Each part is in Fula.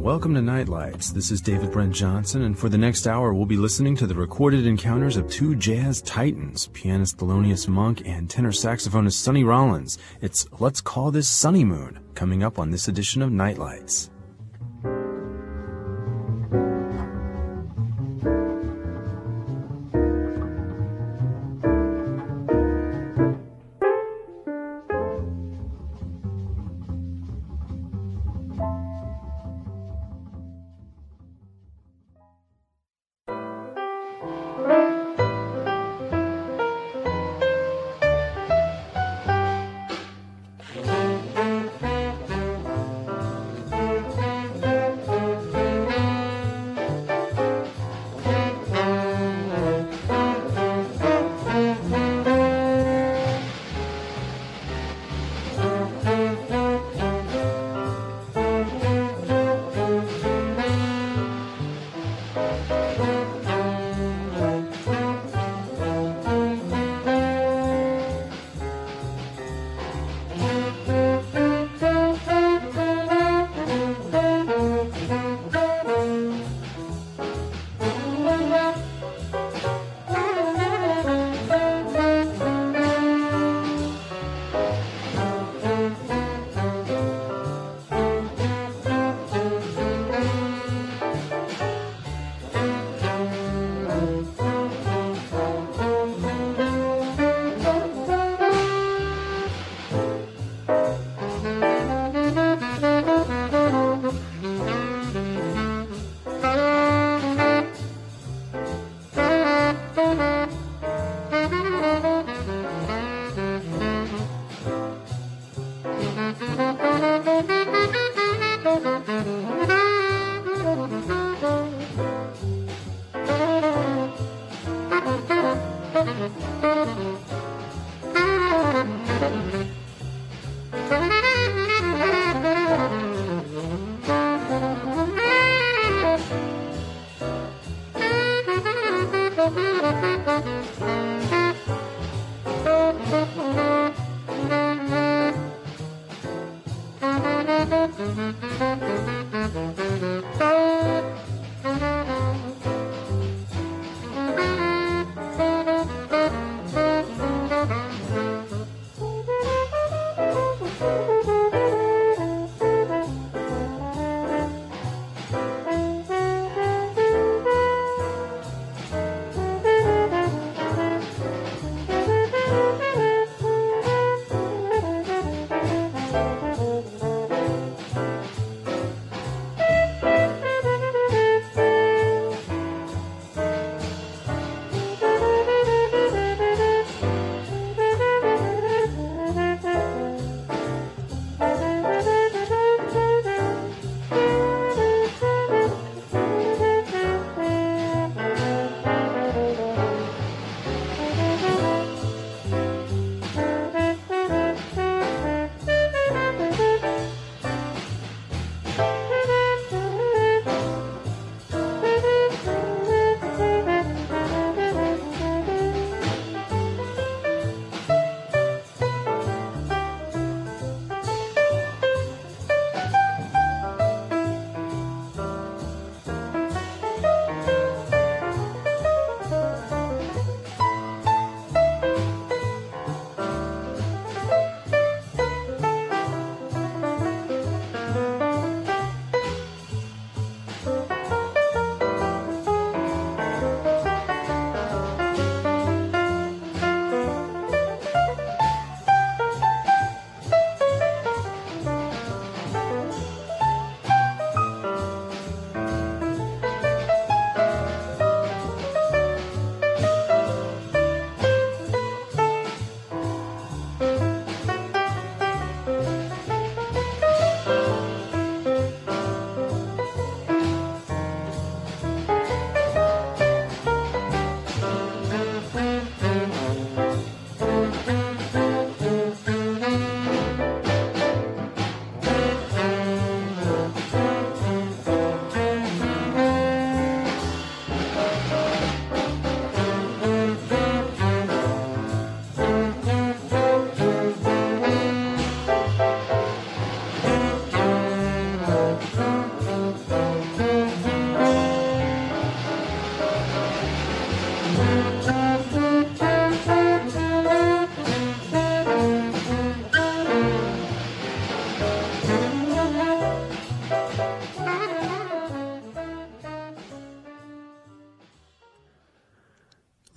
Welcome to Nightlights. This is David Brent Johnson, and for the next hour, we'll be listening to the recorded encounters of two jazz titans, pianist Thelonious Monk and tenor saxophonist Sonny Rollins. It's Let's Call This Sunny Moon, coming up on this edition of Nightlights.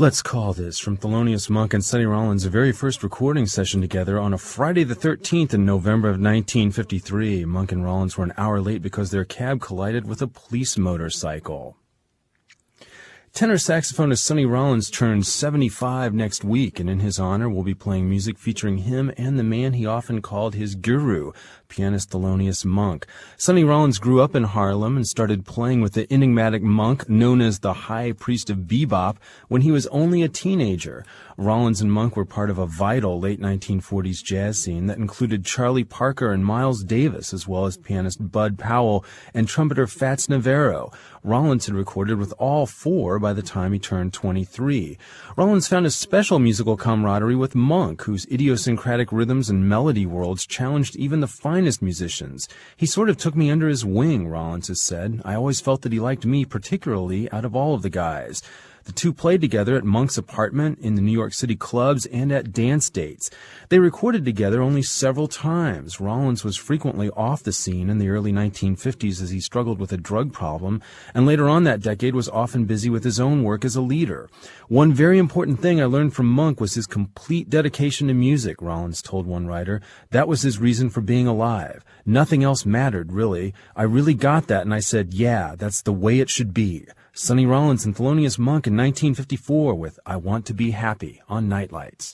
Let's Call This from Thelonious Monk and Sonny Rollins' very first recording session together on a Friday the 13th in November of 1953. Monk and Rollins were an hour late because their cab collided with a police motorcycle. Tenor saxophonist Sonny Rollins turns 75 next week, and in his honor, we'll be playing music featuring him and the man he often called his guru, pianist Thelonious Monk. Sonny Rollins grew up in Harlem and started playing with the enigmatic Monk, known as the High Priest of Bebop, when he was only a teenager. Rollins and Monk were part of a vital late 1940s jazz scene that included Charlie Parker and Miles Davis, as well as pianist Bud Powell and trumpeter Fats Navarro. Rollins had recorded with all four by the time he turned 23. Rollins found a special musical camaraderie with Monk, whose idiosyncratic rhythms and melody worlds challenged even the finest musicians. He sort of took me under his wing, Rollins has said. I always felt that he liked me particularly out of all of the guys. The two played together at Monk's apartment, in the New York City clubs, and at dance dates. They recorded together only several times. Rollins was frequently off the scene in the early 1950s as he struggled with a drug problem, and later on that decade was often busy with his own work as a leader. One very important thing I learned from Monk was his complete dedication to music, Rollins told one writer. That was his reason for being alive. Nothing else mattered, really. I really got that, and I said, yeah, that's the way it should be. Sonny Rollins and Thelonious Monk in 1954 with I Want to Be Happy on Nightlights.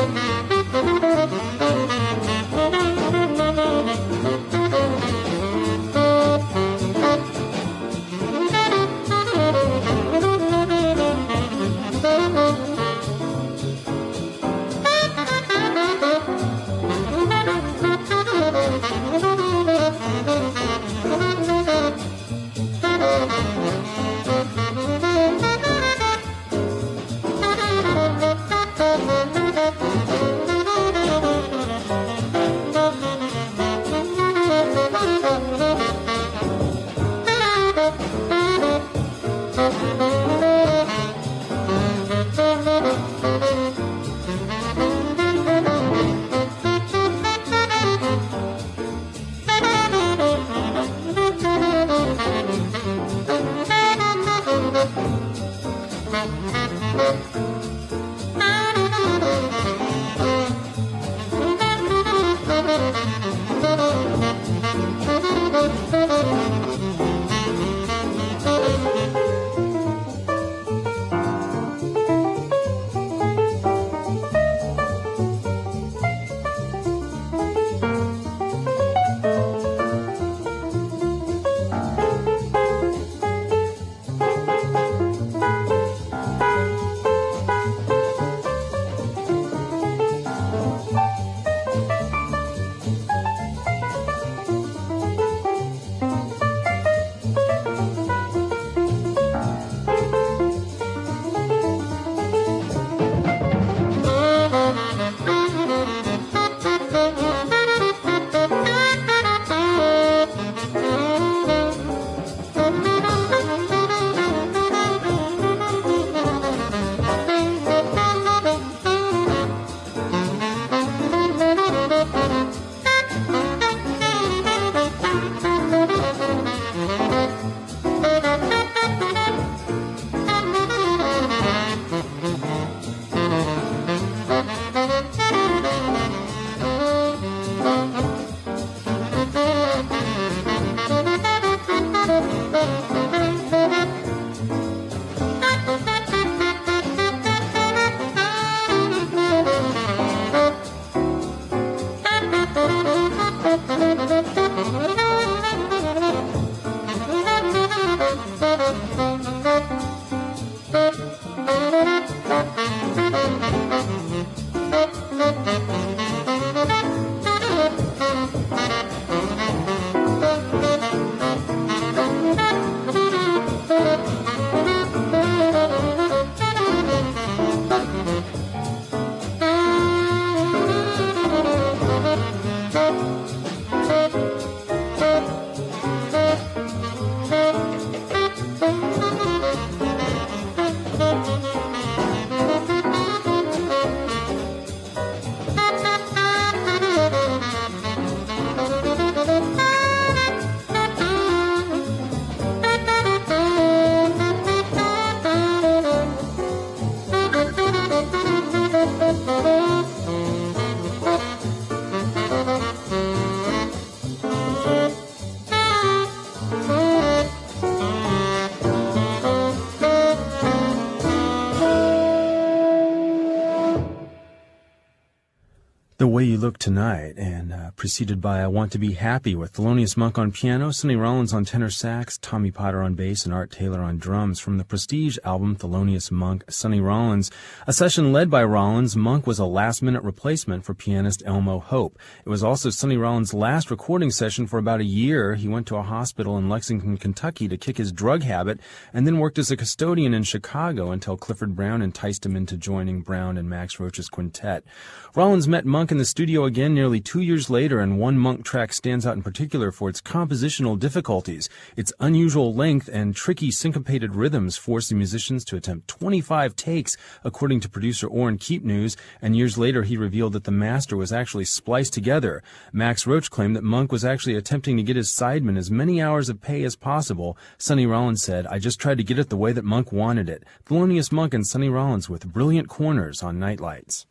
The Way You Look Tonight, and preceded by I Want to Be Happy with Thelonious Monk on piano, Sonny Rollins on tenor sax, Tommy Potter on bass, and Art Taylor on drums from the Prestige album Thelonious Monk, Sonny Rollins. A session led by Rollins, Monk was a last-minute replacement for pianist Elmo Hope. It was also Sonny Rollins' last recording session for about a year. He went to a hospital in Lexington, Kentucky to kick his drug habit, and then worked as a custodian in Chicago until Clifford Brown enticed him into joining Brown and Max Roach's quintet. Rollins met Monk in the studio again nearly 2 years later, and one Monk track stands out in particular for its compositional difficulties. Its unusual length and tricky syncopated rhythms forced the musicians to attempt 25 takes, according to producer Orrin Keepnews, and years later he revealed that the master was actually spliced together. Max Roach claimed that Monk was actually attempting to get his sidemen as many hours of pay as possible. Sonny Rollins said, "I just tried to get it the way that Monk wanted it." Thelonious Monk and Sonny Rollins with Brilliant Corners on Nightlights.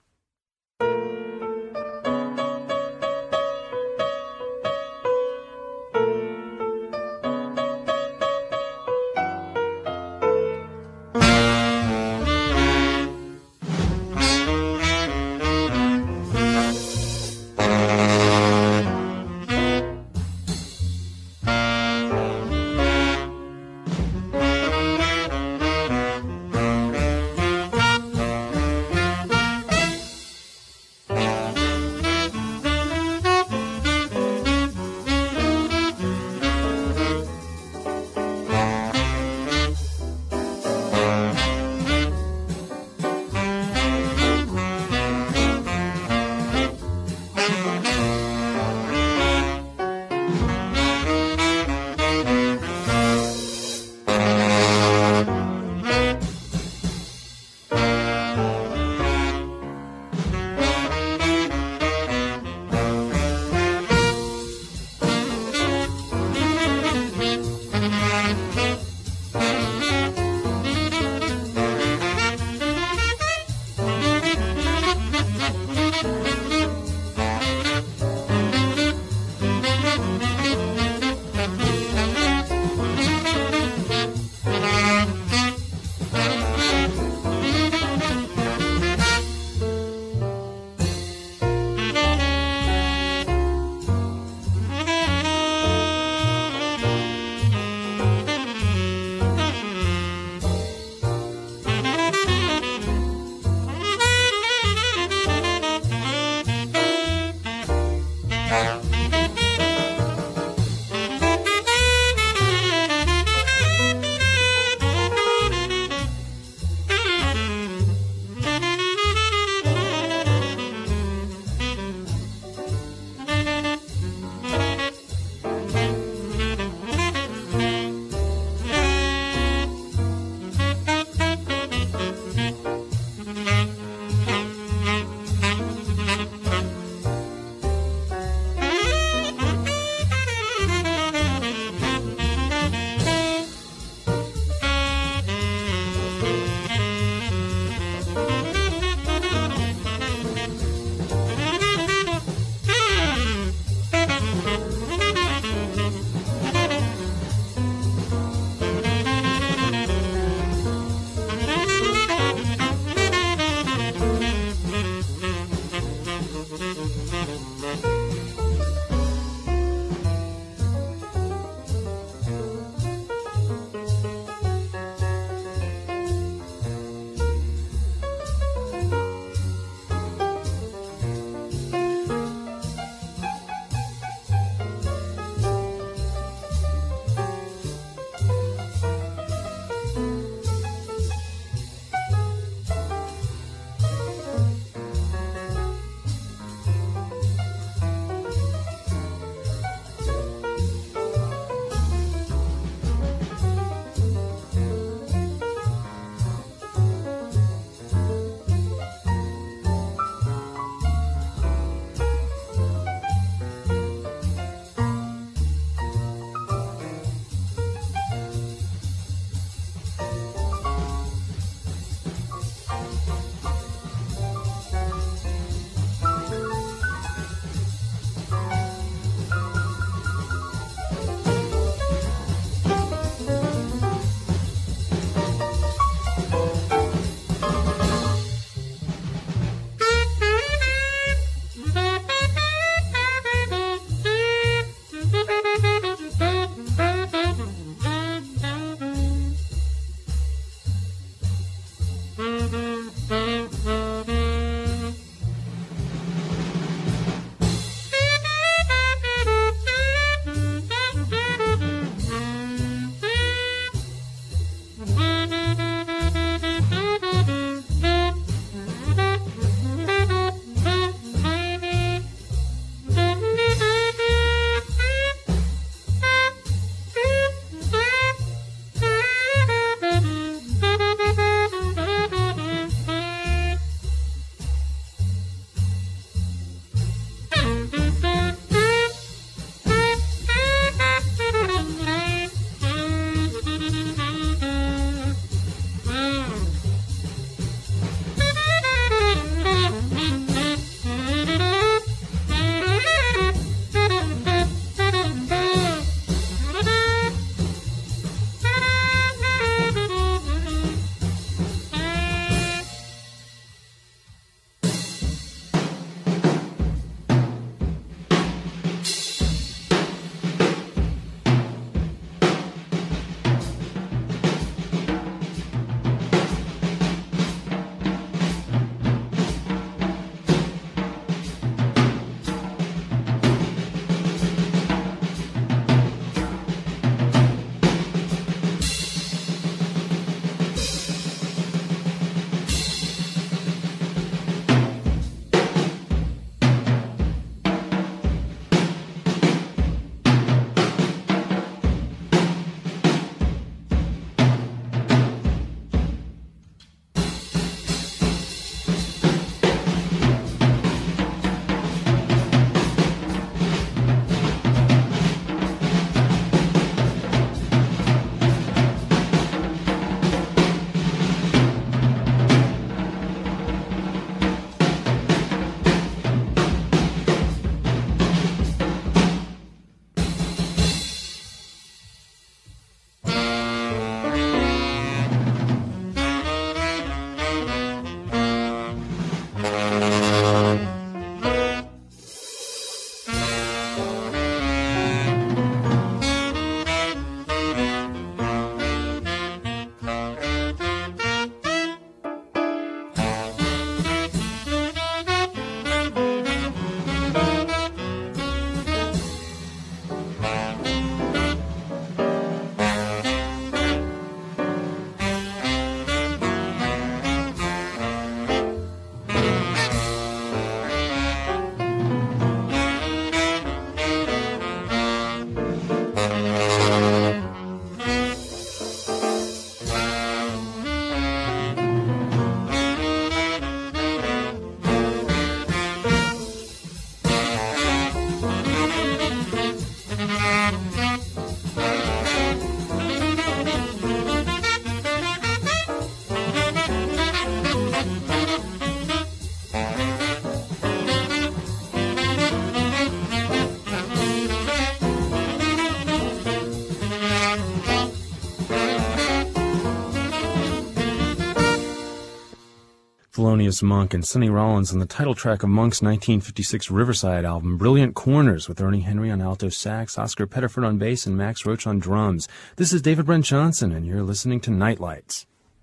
Thelonious Monk and Sonny Rollins on the title track of Monk's 1956 Riverside album, Brilliant Corners, with Ernie Henry on alto sax, Oscar Pettiford on bass, and Max Roach on drums. This is David Brent Johnson, and you're listening to Nightlights.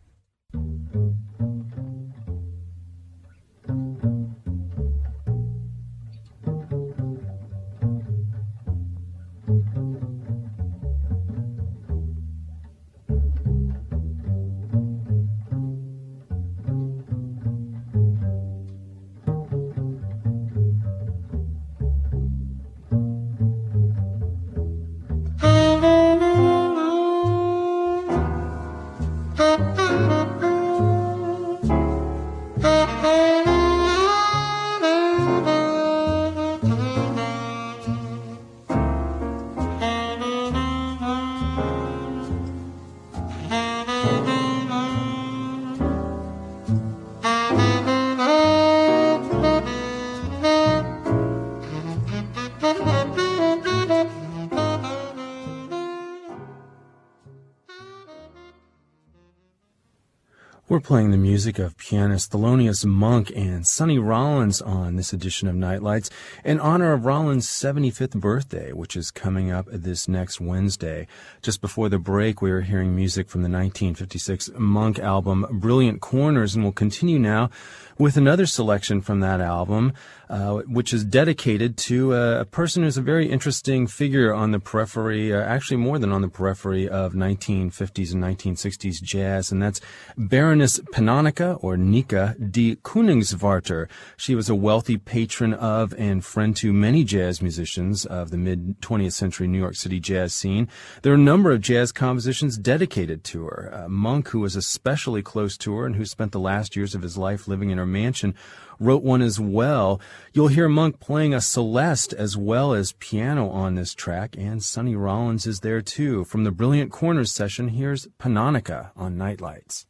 We're playing the music of pianist Thelonious Monk and Sonny Rollins on this edition of Nightlights in honor of Rollins' 75th birthday, which is coming up this next Wednesday. Just before the break, we were hearing music from the 1956 Monk album, Brilliant Corners, and we'll continue now with another selection from that album, which is dedicated to a person who's a very interesting figure on the periphery, actually more than on the periphery of 1950s and 1960s jazz, and that's Baroness Panonica, or Nika de Koningswarter. She was a wealthy patron of and friend to many jazz musicians of the mid-20th century New York City jazz scene. There are a number of jazz compositions dedicated to her. Monk, who was especially close to her and who spent the last years of his life living in her mansion, wrote one as well. You'll hear Monk playing a celeste as well as piano on this track, and Sonny Rollins is there too. From the Brilliant Corners session, here's Panonica on Nightlights.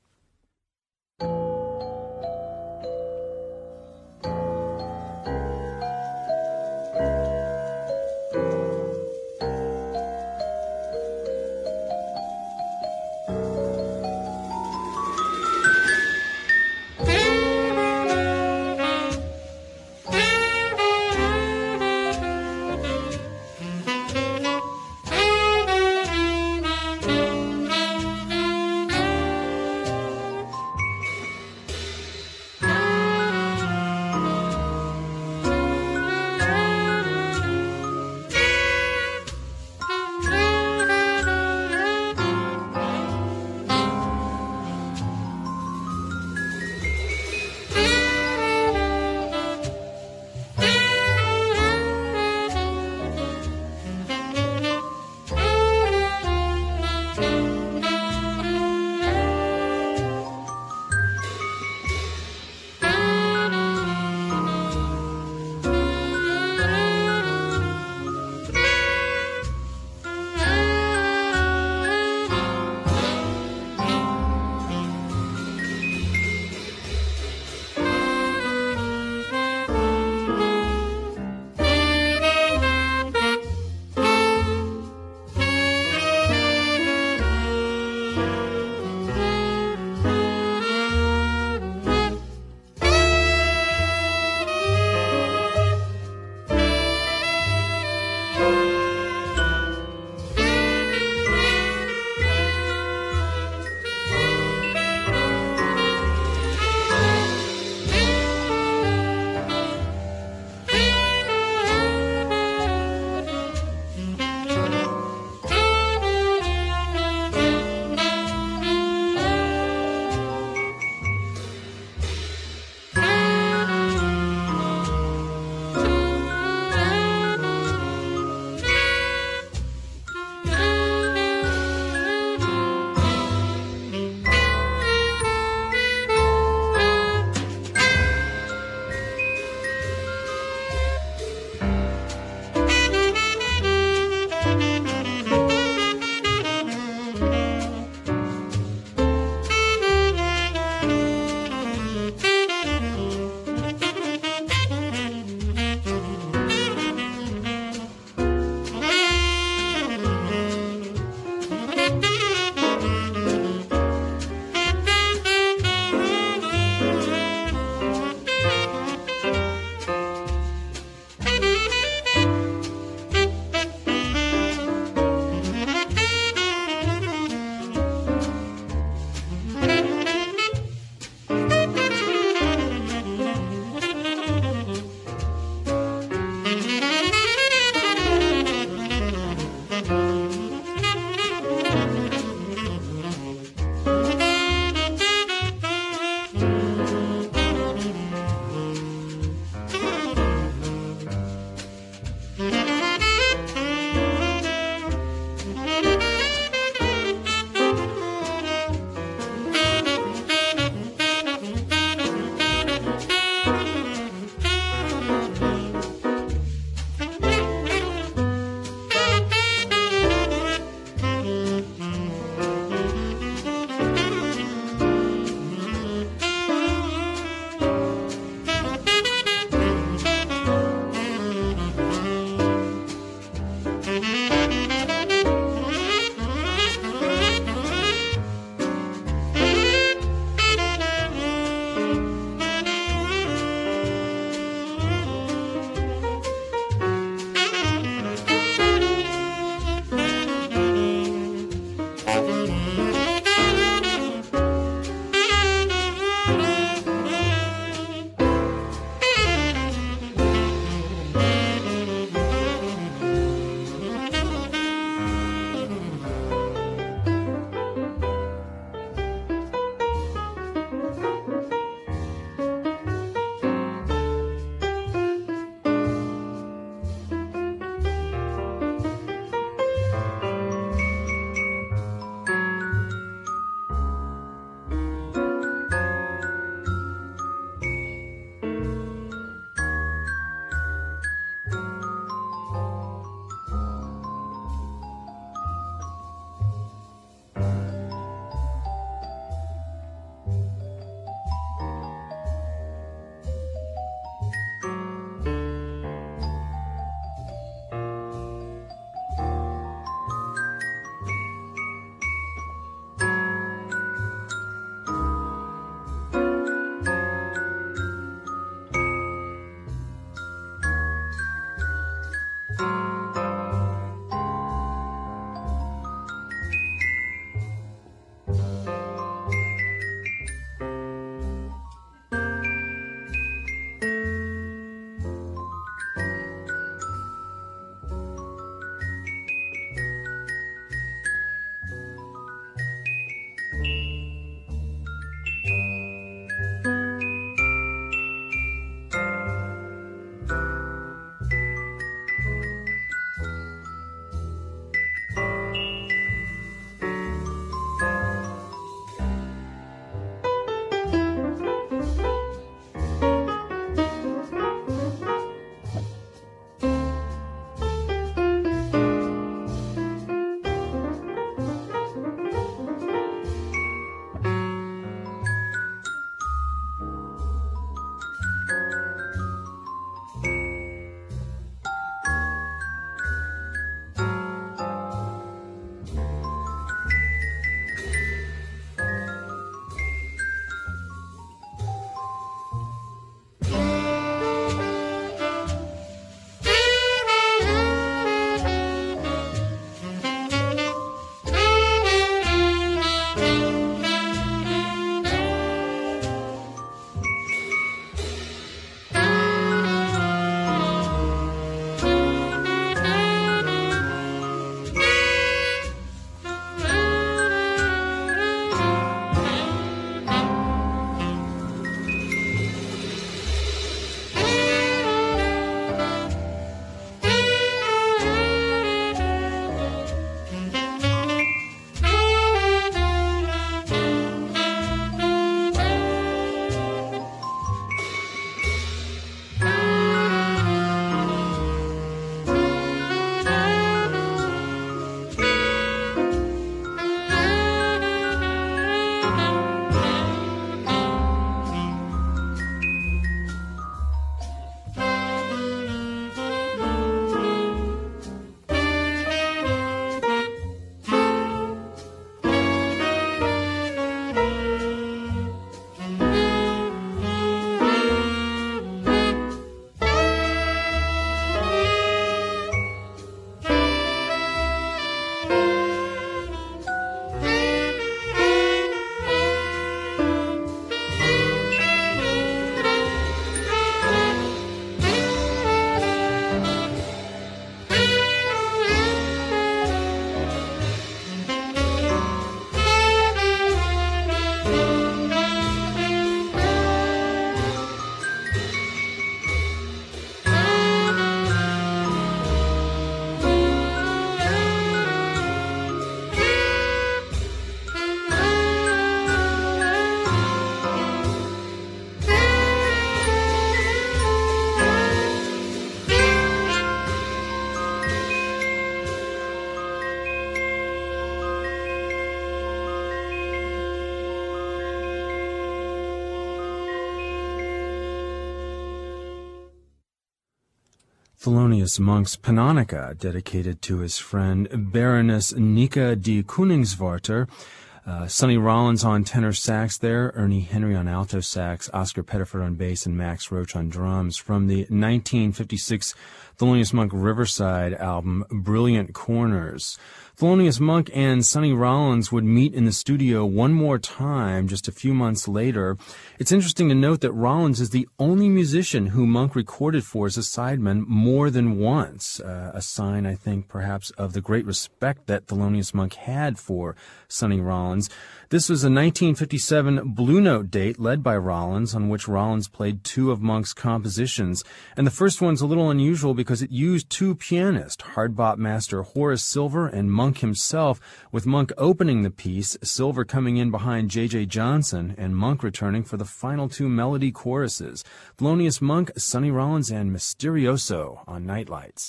Thelonious Monk's Panonica, dedicated to his friend Baroness Nika de Koningswarter. Sonny Rollins on tenor sax there, Ernie Henry on alto sax, Oscar Pettiford on bass, and Max Roach on drums from the 1956 Thelonious Monk Riverside album, Brilliant Corners. Thelonious Monk and Sonny Rollins would meet in the studio one more time just a few months later. It's interesting to note that Rollins is the only musician who Monk recorded for as a sideman more than once, a sign, I think, perhaps of the great respect that Thelonious Monk had for Sonny Rollins. This was a 1957 Blue Note date led by Rollins, on which Rollins played two of Monk's compositions. And the first one's a little unusual because it used two pianists, hard bop master Horace Silver and Monk himself, with Monk opening the piece, Silver coming in behind J.J. Johnson, and Monk returning for the final two melody choruses. Thelonious Monk, Sonny Rollins, and Mysterioso on Nightlights.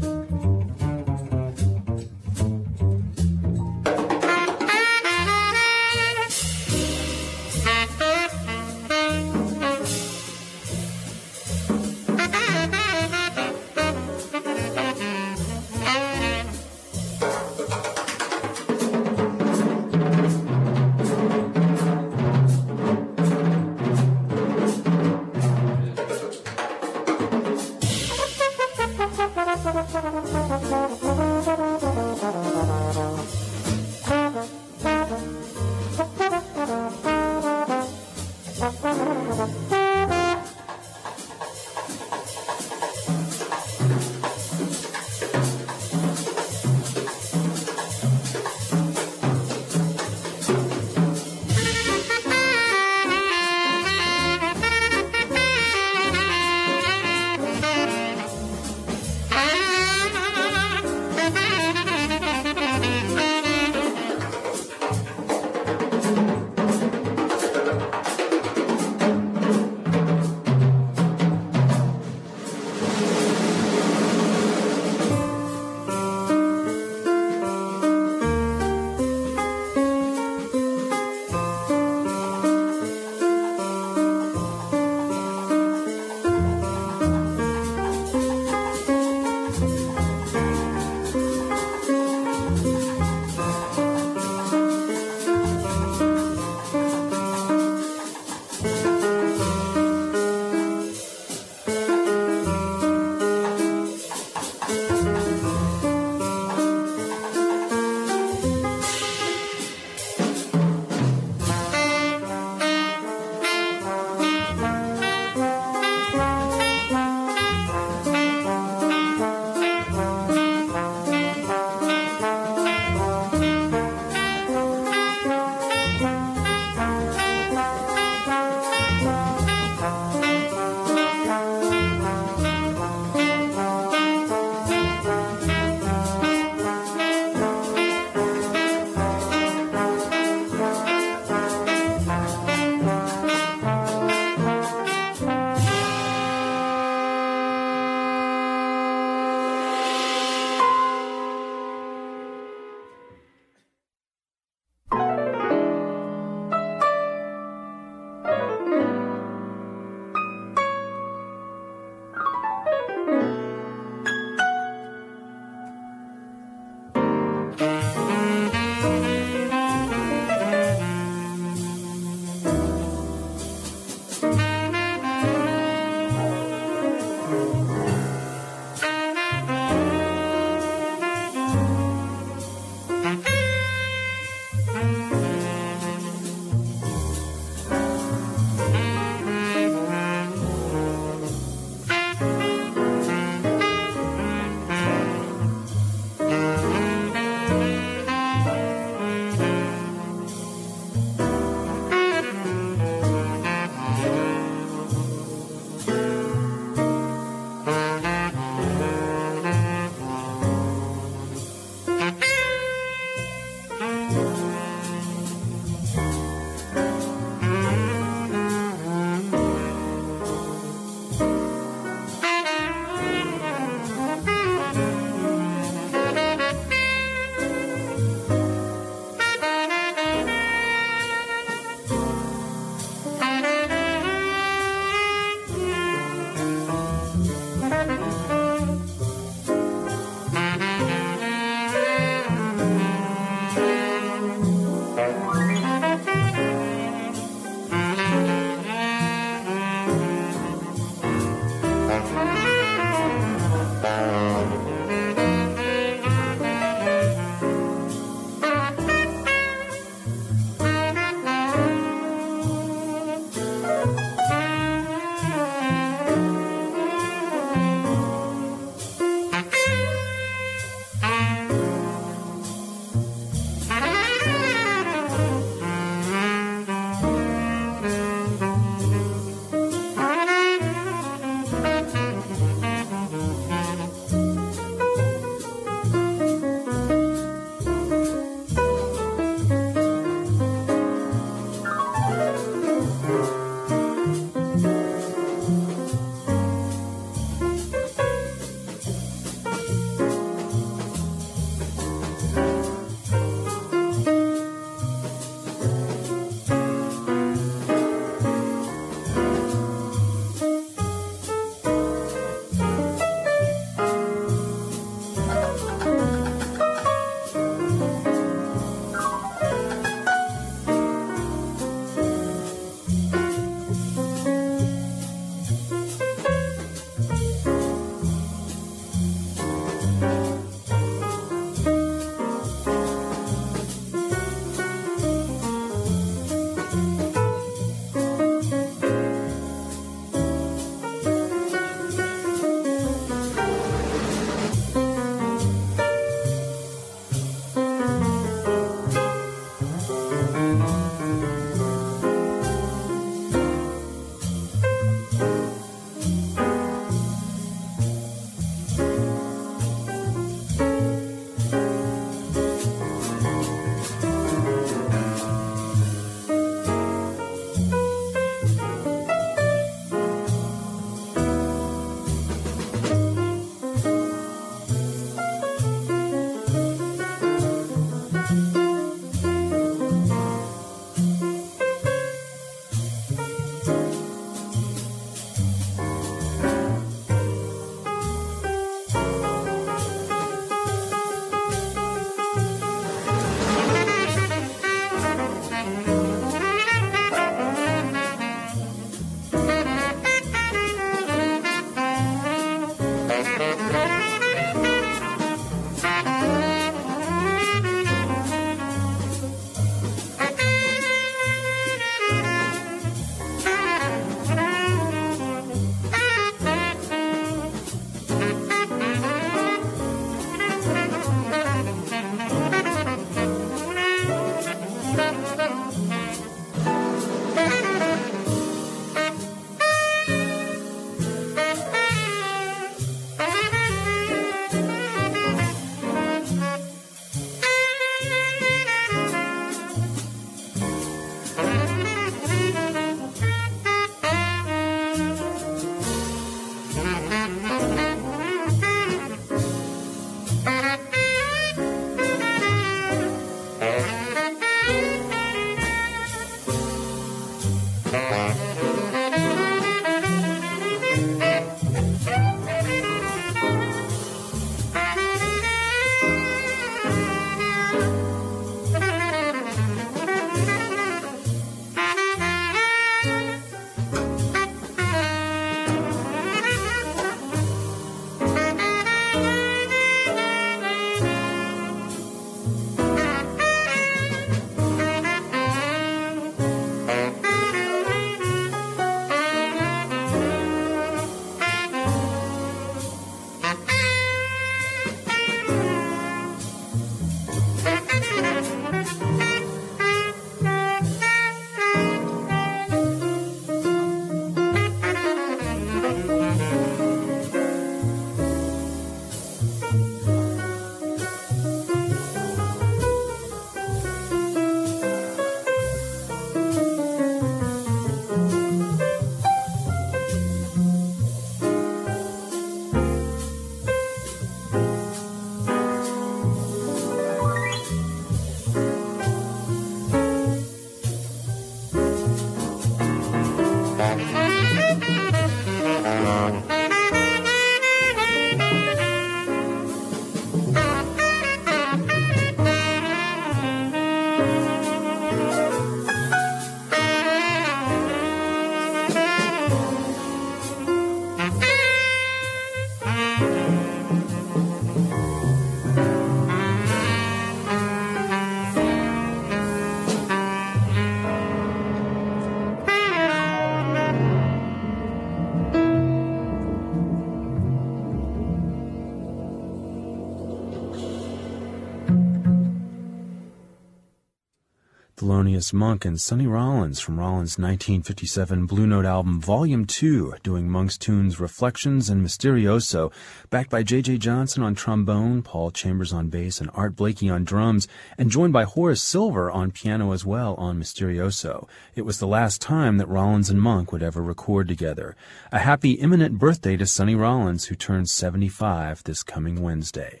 Thelonious Monk and Sonny Rollins from Rollins' 1957 Blue Note album Volume 2, doing Monk's tunes Reflections and Mysterioso, backed by J.J. Johnson on trombone, Paul Chambers on bass, and Art Blakey on drums, and joined by Horace Silver on piano as well on Mysterioso. It was the last time that Rollins and Monk would ever record together. A happy imminent birthday to Sonny Rollins, who turns 75 this coming Wednesday.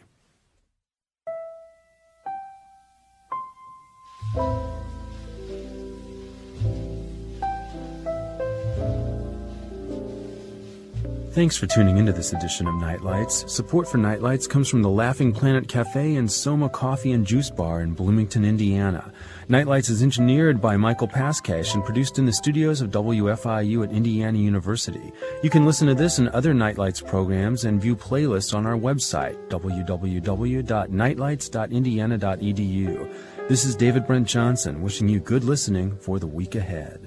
Thanks for tuning into this edition of Nightlights. Support for Nightlights comes from the Laughing Planet Cafe and Soma Coffee and Juice Bar in Bloomington, Indiana. Nightlights is engineered by Michael Pascash and produced in the studios of WFIU at Indiana University. You can listen to this and other Nightlights programs and view playlists on our website, www.nightlights.indiana.edu. This is David Brent Johnson, wishing you good listening for the week ahead.